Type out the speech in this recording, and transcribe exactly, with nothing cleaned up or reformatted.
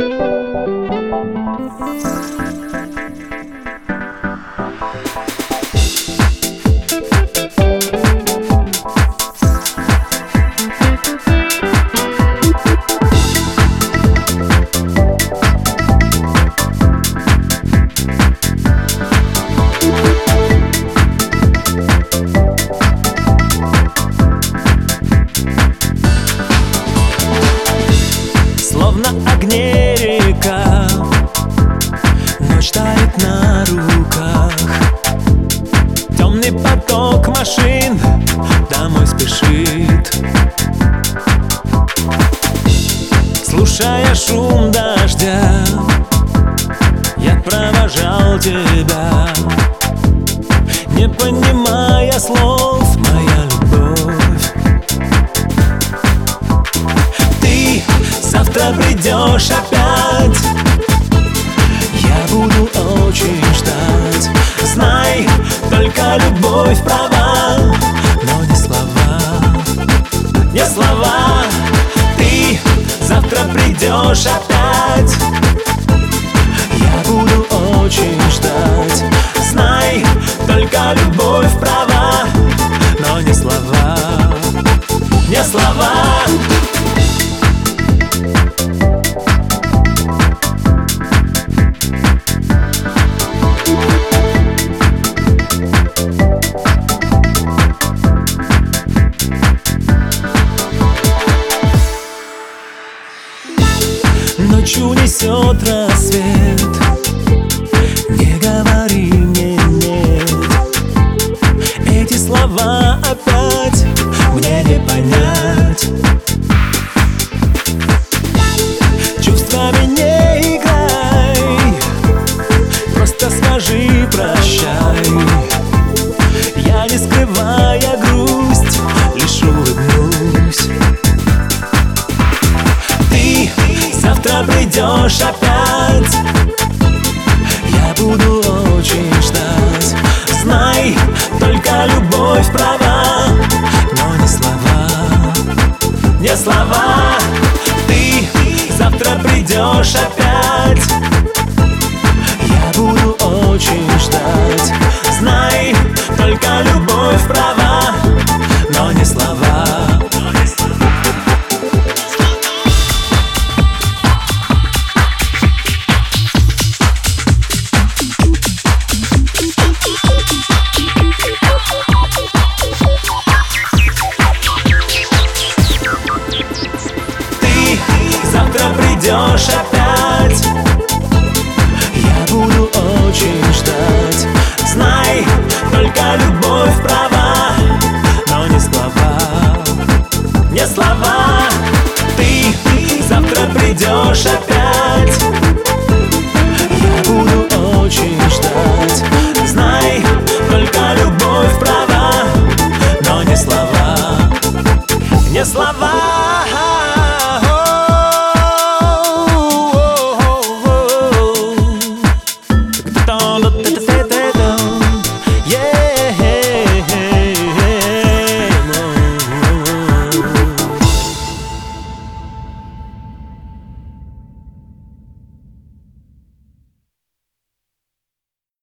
Словно огне река, ночь тает на руках. Темный поток машин домой спешит, слушая шум дождя. Я провожал тебя, не понимая слов, моя любовь. Ты завтра придешь опять, я буду очень ждать. Знай, только любовь права, но не слова, не слова. Ты завтра придешь опять, я буду очень ждать. Знай, только любовь права, но не слова, не слова. Ночью несет рассвет, не говори мне нет. Эти слова опять мне не понять. Чувствами не играй, просто скажи прощай. Я, не скрывая грусть, лишь улыбнусь. Завтра придешь опять, я буду очень ждать. Знай, только любовь права, но не слова, не слова. Ты завтра придешь опять, я буду очень ждать. Знай, только любовь права, но не слова. Завтра придешь опять, я буду очень ждать. Знай, только любовь права, но не слова, не слова. Ты завтра придешь опять.